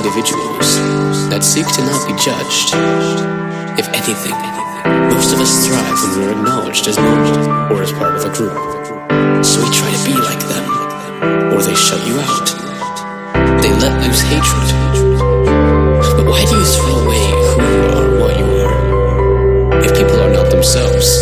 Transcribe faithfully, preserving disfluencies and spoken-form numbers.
individuals that seek to not be judged. If anything, most of us thrive when we're acknowledged as normal or as part of a group. So we try to be like them, or they shut you out. They let loose hatred. But why do you throw away who you are, what you are, if people are not themselves?